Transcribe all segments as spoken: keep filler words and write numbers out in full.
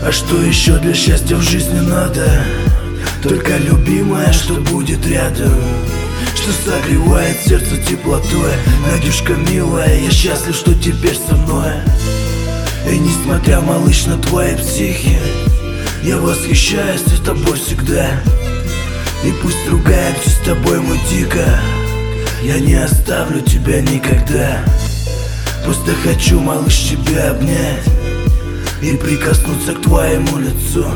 А что еще для счастья в жизни надо? Только любимая, что будет рядом, что согревает сердце теплотой. Надюшка милая, я счастлив, что теперь со мной. И несмотря, малыш, на твои психи, я восхищаюсь тобой всегда. И пусть ругаемся с тобой мы дико, я не оставлю тебя никогда. Просто хочу, малыш, тебя обнять и прикоснуться к твоему лицу,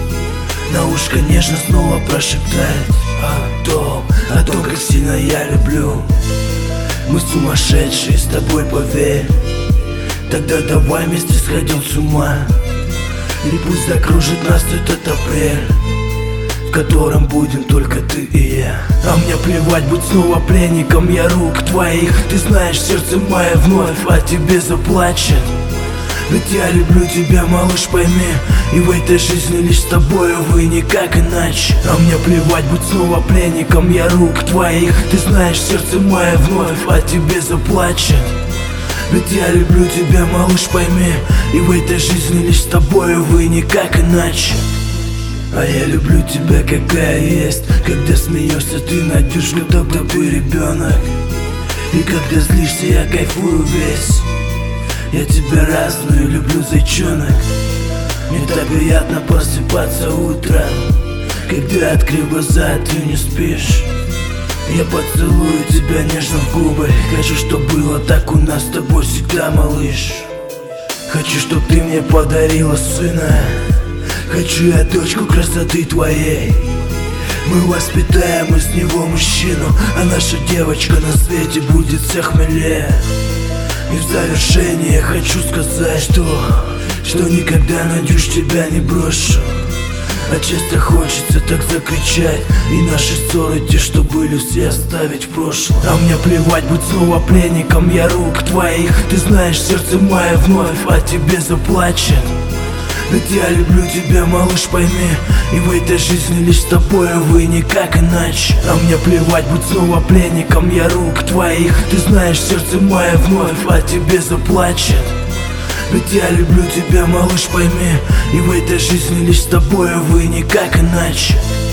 на ушко нежно снова прошептать о том, о том, как сильно я люблю. Мы сумасшедшие с тобой, поверь. Тогда давай вместе сходим с ума, и пусть закружит нас этот апрель, в котором будем только ты и я. А мне плевать, будь снова пленником я рук твоих. Ты знаешь, сердце мое вновь о тебе заплачет. Ведь я люблю тебя, малыш, пойми. И в этой жизни лишь с тобою, вы никак иначе. А мне плевать, будь снова пленником я рук твоих. Ты знаешь, сердце мое вновь о тебе заплачет. Ведь я люблю тебя, малыш, пойми. И в этой жизни лишь с тобою, вы никак иначе. А я люблю тебя, какая есть. Когда смеешься ты, Надюшка, тогда ты ребенок. И когда злишься, я кайфую весь. Я тебя разную люблю, зайчонок. Мне так приятно просыпаться утром, когда, открыв глаза, ты не спишь. Я поцелую тебя нежно в губы. Хочу, чтоб было так у нас с тобой всегда, малыш. Хочу, чтоб ты мне подарила сына. Хочу я дочку красоты твоей. Мы воспитаем из него мужчину, а наша девочка на свете будет всех милее. И в завершение хочу сказать, что Что никогда, Надюш, тебя не брошу. А часто хочется так закричать, и наши ссоры, те, что были, все оставить в прошлом. А мне плевать, будь снова пленником я рук твоих. Ты знаешь, сердце мое вновь о тебе заплачет. Ведь я люблю тебя, малыш, пойми. И в этой жизни лишь с тобою, вы никак иначе. А мне плевать, будь снова пленником я рук твоих. Ты знаешь, сердце мое вновь о тебе заплачет. Ведь я люблю тебя, малыш, пойми. И в этой жизни лишь с тобою, вы никак иначе.